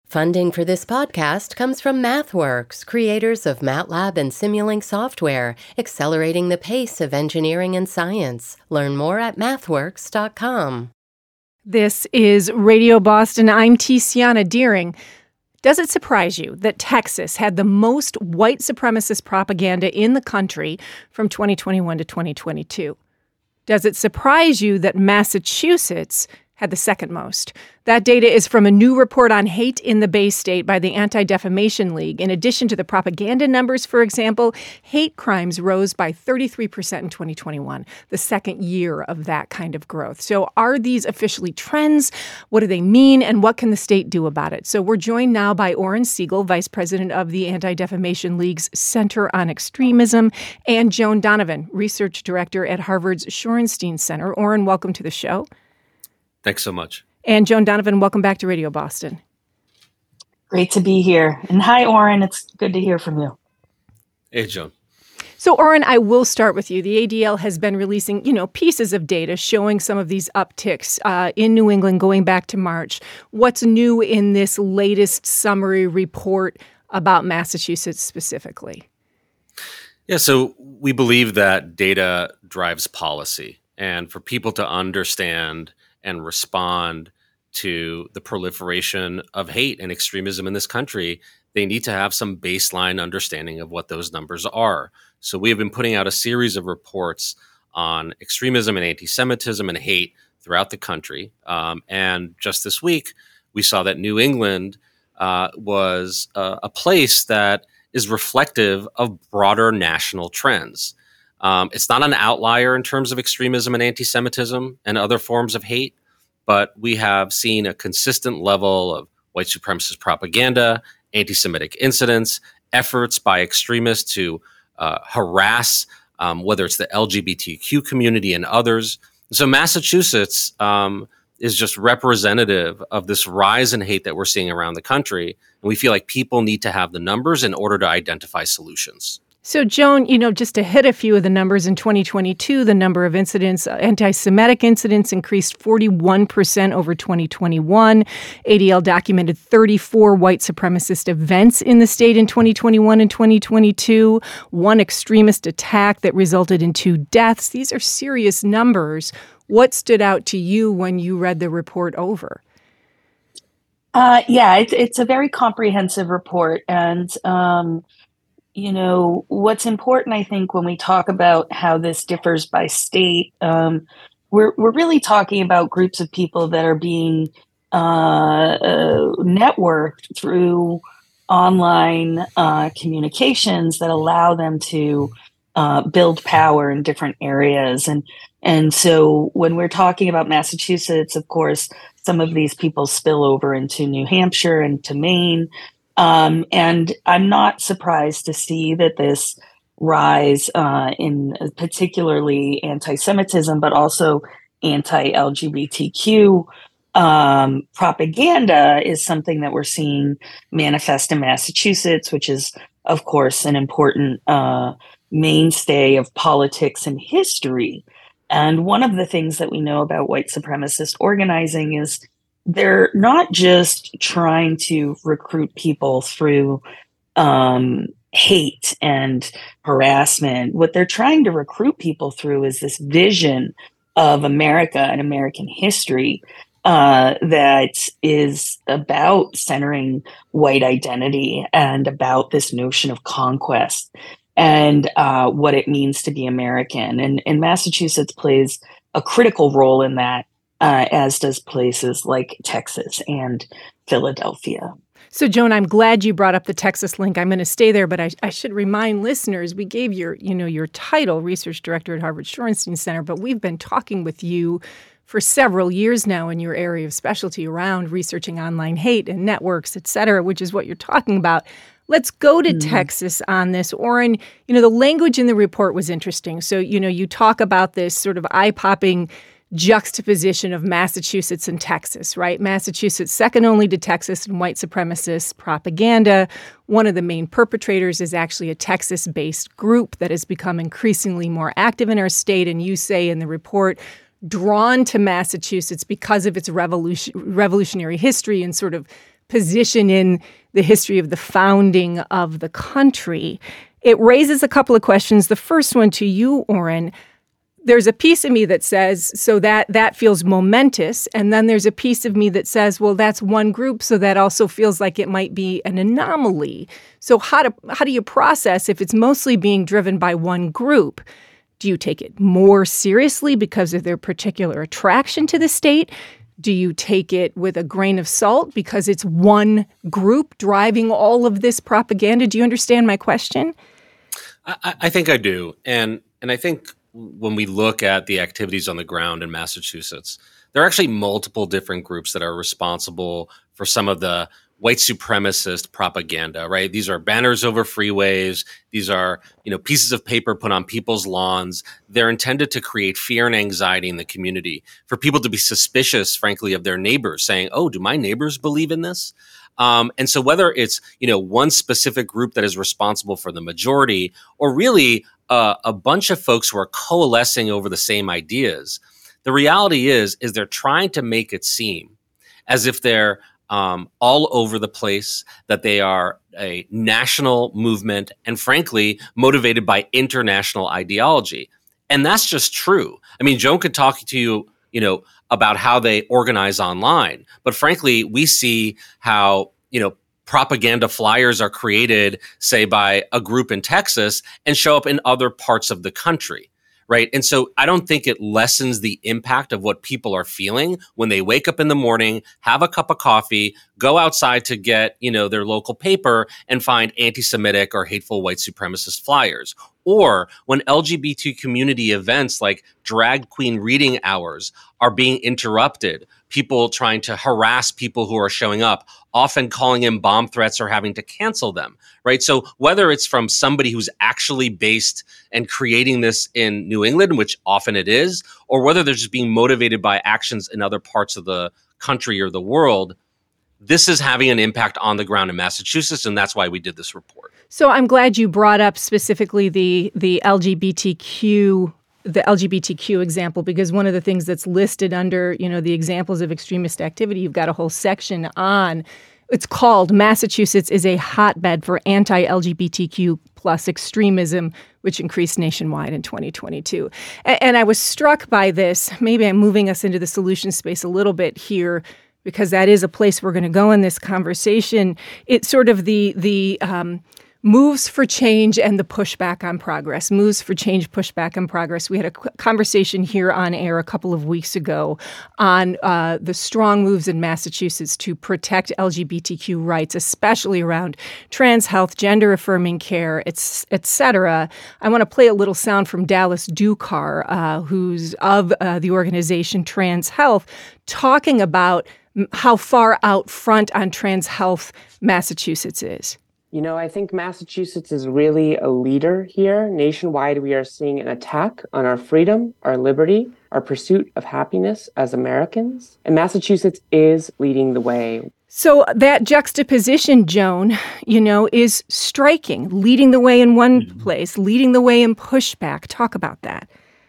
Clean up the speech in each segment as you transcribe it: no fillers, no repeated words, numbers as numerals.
Funding for this podcast comes from MathWorks, creators of MATLAB and Simulink software, accelerating the pace of engineering and science. Learn more at mathworks.com. This is Radio Boston. I'm Tiziana Deering. Does it surprise you that Texas had the most white supremacist propaganda in the country from 2021 to 2022? Does it surprise you that Massachusetts had the second most? That data is from a new report on hate in the Bay State by the Anti-Defamation League. In addition to the propaganda numbers, for example, hate crimes rose by 33% in 2021, the second year of that kind of growth. So are these officially trends? What do they mean? And what can the state do about it? So we're joined now by Oren Siegel, Vice President of the Anti-Defamation League's Center on Extremism, and Joan Donovan, Research Director at Harvard's Shorenstein Center. Oren, welcome to the show. Thanks so much. And Joan Donovan, welcome back to Radio Boston. Great to be here. And hi, Oren. It's good to hear from you. Hey, Joan. So, Oren, I will start with you. The ADL has been releasing, pieces of data showing some of these upticks in New England going back to March. What's new in this latest summary report about Massachusetts specifically? Yeah, so we believe that data drives policy. And for people to understand and respond to the proliferation of hate and extremism in this country, they need to have some baseline understanding of what those numbers are. So we have been putting out a series of reports on extremism and anti-Semitism and hate throughout the country. And just this week, we saw that New England was a place that is reflective of broader national trends. It's not an outlier in terms of extremism and anti-Semitism and other forms of hate, but we have seen a consistent level of white supremacist propaganda, anti-Semitic incidents, efforts by extremists to harass, whether it's the LGBTQ community and others. So Massachusetts is just representative of this rise in hate that we're seeing around the country. And we feel like people need to have the numbers in order to identify solutions. So, Joan, just to hit a few of the numbers, in 2022, the number of incidents, anti-Semitic incidents, increased 41% over 2021. ADL documented 34 white supremacist events in the state in 2021 and 2022, one extremist attack that resulted in 2 deaths. These are serious numbers. What stood out to you when you read the report over? It's a very comprehensive report. And what's important, I think, when we talk about how this differs by state, we're really talking about groups of people that are being networked through online communications that allow them to build power in different areas. And so when we're talking about Massachusetts, of course, some of these people spill over into New Hampshire and to Maine. And I'm not surprised to see that this rise in particularly anti-Semitism, but also anti-LGBTQ propaganda is something that we're seeing manifest in Massachusetts, which is, of course, an important mainstay of politics and history. And one of the things that we know about white supremacist organizing is they're not just trying to recruit people through hate and harassment. What they're trying to recruit people through is this vision of America and American history that is about centering white identity and about this notion of conquest and what it means to be American. And Massachusetts plays a critical role in that, as does places like Texas and Philadelphia. So, Joan, I'm glad you brought up the Texas link. I'm going to stay there, but I should remind listeners, we gave your title, Research Director at Harvard Shorenstein Center, but we've been talking with you for several years now in your area of specialty around researching online hate and networks, et cetera, which is what you're talking about. Let's go to Texas on this. Oren, the language in the report was interesting. So, you talk about this sort of eye-popping juxtaposition of Massachusetts and Texas, right? Massachusetts, second only to Texas in white supremacist propaganda. One of the main perpetrators is actually a Texas-based group that has become increasingly more active in our state. And you say in the report, drawn to Massachusetts because of its revolutionary history and sort of position in the history of the founding of the country, it raises a couple of questions. The first one to you, Oren. There's a piece of me that says, so that feels momentous. And then there's a piece of me that says, well, that's one group, so that also feels like it might be an anomaly. So how do you process if it's mostly being driven by one group? Do you take it more seriously because of their particular attraction to the state? Do you take it with a grain of salt because it's one group driving all of this propaganda? Do you understand my question? I think I do. And I think when we look at the activities on the ground in Massachusetts, there are actually multiple different groups that are responsible for some of the white supremacist propaganda, right? These are banners over freeways. These are, pieces of paper put on people's lawns. They're intended to create fear and anxiety in the community, for people to be suspicious, frankly, of their neighbors, saying, oh, do my neighbors believe in this? And so whether it's, one specific group that is responsible for the majority, or really a bunch of folks who are coalescing over the same ideas, the reality is they're trying to make it seem as if they're all over the place, that they are a national movement, and frankly, motivated by international ideology. And that's just true. I mean, Joan could talk to you, about how they organize online, but frankly, we see how, propaganda flyers are created, say, by a group in Texas and show up in other parts of the country, right? And so I don't think it lessens the impact of what people are feeling when they wake up in the morning, have a cup of coffee, go outside to get, their local paper and find anti-Semitic or hateful white supremacist flyers. Or when LGBT community events like drag queen reading hours are being interrupted, people trying to harass people who are showing up, often calling in bomb threats or having to cancel them, right? So whether it's from somebody who's actually based and creating this in New England, which often it is, or whether they're just being motivated by actions in other parts of the country or the world, this is having an impact on the ground in Massachusetts, and that's why we did this report. So I'm glad you brought up specifically the LGBTQ example, because one of the things that's listed under, the examples of extremist activity, you've got a whole section on, it's called Massachusetts is a hotbed for anti-LGBTQ plus extremism, which increased nationwide in 2022. And I was struck by this. Maybe I'm moving us into the solution space a little bit here, because that is a place we're going to go in this conversation. It's sort of the moves for change and the pushback on progress. Moves for change, pushback on progress. We had a conversation here on air a couple of weeks ago on the strong moves in Massachusetts to protect LGBTQ rights, especially around trans health, gender-affirming care, et cetera. I want to play a little sound from Dallas Ducar, who's of the organization Trans Health, talking about how far out front on trans health Massachusetts is. I think Massachusetts is really a leader here. Nationwide, we are seeing an attack on our freedom, our liberty, our pursuit of happiness as Americans. And Massachusetts is leading the way. So that juxtaposition, Joan, is striking. Leading the way in one place, leading the way in pushback. Talk about that.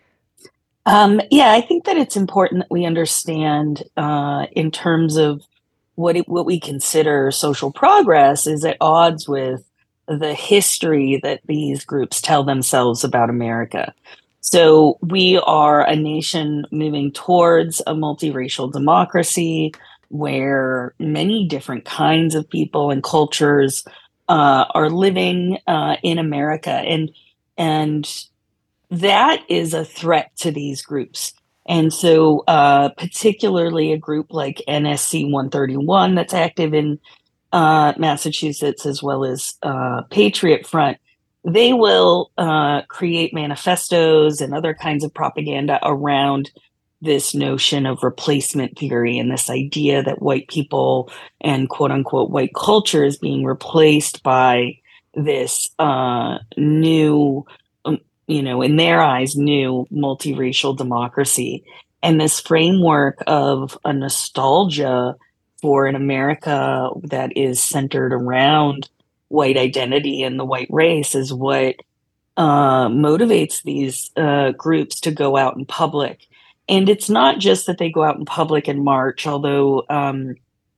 I think that it's important that we understand in terms of what we consider social progress is at odds with the history that these groups tell themselves about America. So we are a nation moving towards a multiracial democracy where many different kinds of people and cultures are living in America. And that is a threat to these groups. And so particularly a group like NSC 131 that's active in Massachusetts, as well as Patriot Front, they will create manifestos and other kinds of propaganda around this notion of replacement theory and this idea that white people and quote unquote white culture is being replaced by this new, in their eyes, new multiracial democracy. And this framework of a nostalgia for an America that is centered around white identity and the white race is what motivates these groups to go out in public. And it's not just that they go out in public and march, although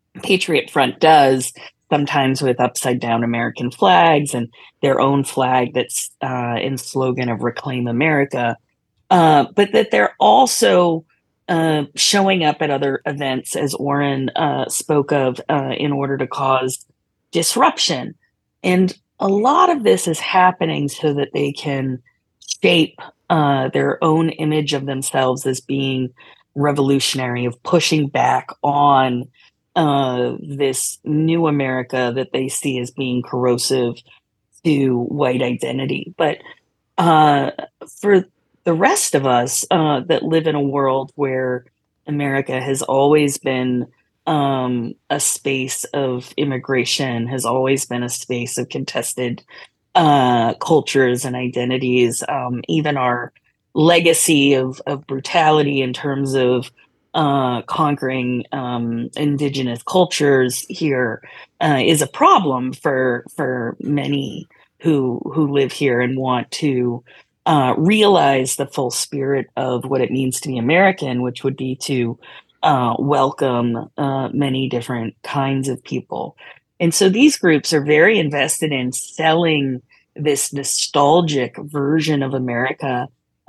Patriot Front does, sometimes with upside down American flags and their own flag that's in slogan of Reclaim America, but that they're also showing up at other events, as Oren spoke of, in order to cause disruption. And a lot of this is happening so that they can shape their own image of themselves as being revolutionary, of pushing back on this new America that they see as being corrosive to white identity. But for the rest of us that live in a world where America has always been a space of immigration, has always been a space of contested cultures and identities, even our legacy of brutality in terms of conquering indigenous cultures here is a problem for many who live here and want to realize the full spirit of what it means to be American, which would be to welcome many different kinds of people. And so these groups are very invested in selling this nostalgic version of America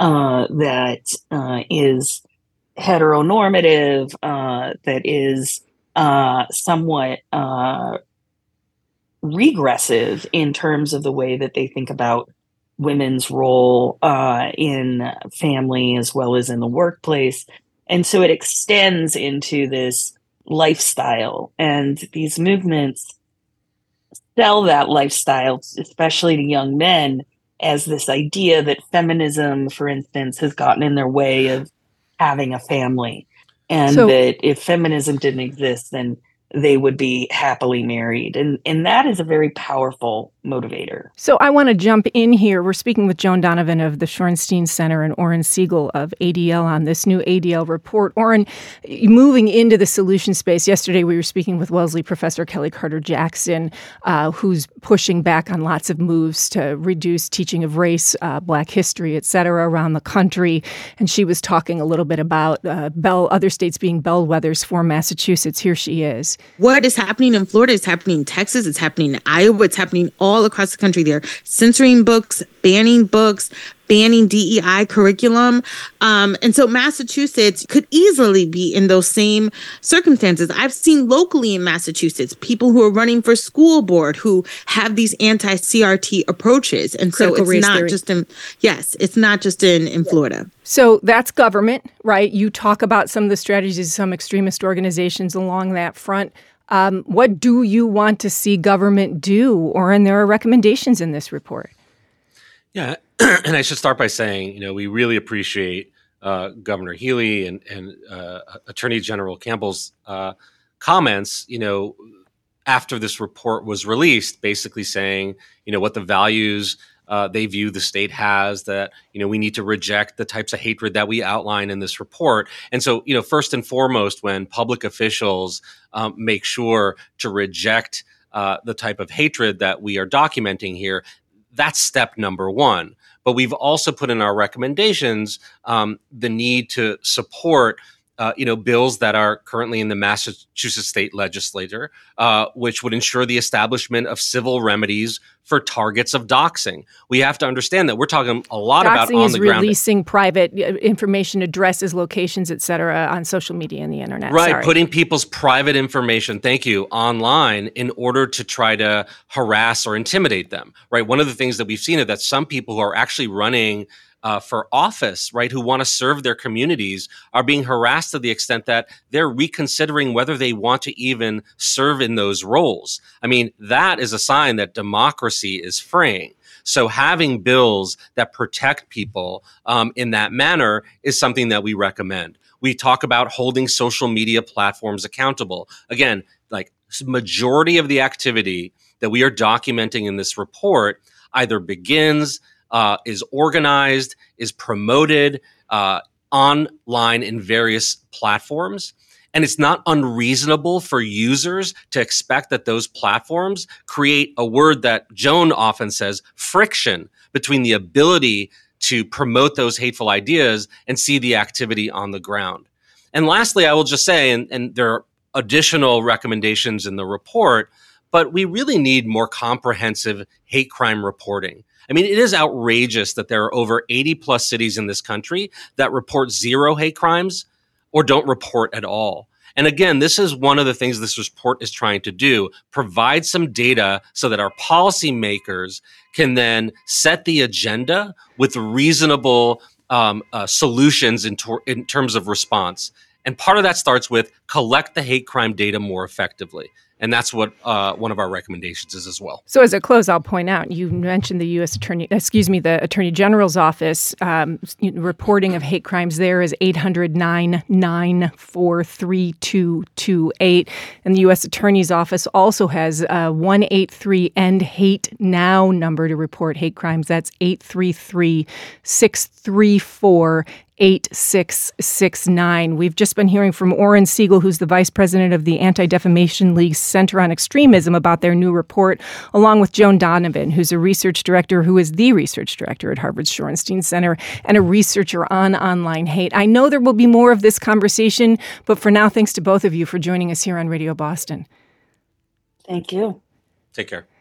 that is heteronormative, that is somewhat regressive in terms of the way that they think about women's role in family as well as in the workplace. And so it extends into this lifestyle, and these movements sell that lifestyle, especially to young men, as this idea that feminism, for instance, has gotten in their way of having a family, and that if feminism didn't exist, then they would be happily married. And that is a very powerful motivator. So I want to jump in here. We're speaking with Joan Donovan of the Shorenstein Center and Oren Siegel of ADL on this new ADL report. Oren, moving into the solution space, yesterday we were speaking with Wellesley professor Kelly Carter-Jackson, who's pushing back on lots of moves to reduce teaching of race, Black history, et cetera, around the country. And she was talking a little bit about other states being bellwethers for Massachusetts. Here she is. What is happening in Florida is happening in Texas, it's happening in Iowa, it's happening all across the country. They're censoring books, banning DEI curriculum. And so Massachusetts could easily be in those same circumstances. I've seen locally in Massachusetts, people who are running for school board who have these anti-CRT approaches. And so it's not just in Florida. So that's government, right? You talk about some of the strategies of some extremist organizations along that front. What do you want to see government do? Or, and there are recommendations in this report. Yeah, and I should start by saying, we really appreciate Governor Healy and Attorney General Campbell's comments, after this report was released, basically saying, what the values they view the state has, that, we need to reject the types of hatred that we outline in this report. And so, first and foremost, when public officials make sure to reject the type of hatred that we are documenting here, that's step number one. But we've also put in our recommendations the need to support bills that are currently in the Massachusetts state legislature, which would ensure the establishment of civil remedies for targets of doxing. We have to understand that we're talking a lot about on the ground. Doxing is releasing private information, addresses, locations, et cetera, on social media and the internet. Right, Sorry. Putting people's private information, thank you, online in order to try to harass or intimidate them. Right. One of the things that we've seen is that some people who are actually running for office, right, who want to serve their communities are being harassed to the extent that they're reconsidering whether they want to even serve in those roles. I mean, that is a sign that democracy is fraying. So having bills that protect people in that manner is something that we recommend. We talk about holding social media platforms accountable. Again, like majority of the activity that we are documenting in this report either begins, is organized, is promoted online in various platforms. And it's not unreasonable for users to expect that those platforms create a word that Joan often says, friction, between the ability to promote those hateful ideas and see the activity on the ground. And lastly, I will just say, and there are additional recommendations in the report, but we really need more comprehensive hate crime reporting. I mean, it is outrageous that there are over 80 plus cities in this country that report zero hate crimes or don't report at all. And again, this is one of the things this report is trying to do, provide some data so that our policymakers can then set the agenda with reasonable solutions in terms of response. And part of that starts with collect the hate crime data more effectively. And that's what one of our recommendations is as well. So as a close, I'll point out, you mentioned the the Attorney General's office reporting of hate crimes there is 800-994-3228. And the U.S. Attorney's Office also has a 183 End Hate Now number to report hate crimes. That's 833-634 8669. We've just been hearing from Oren Siegel, who's the vice president of the Anti-Defamation League Center on Extremism, about their new report, along with Joan Donovan, who's a research director, who is the research director at Harvard's Shorenstein Center and a researcher on online hate. I know there will be more of this conversation, but for now, thanks to both of you for joining us here on Radio Boston. Thank you. Take care.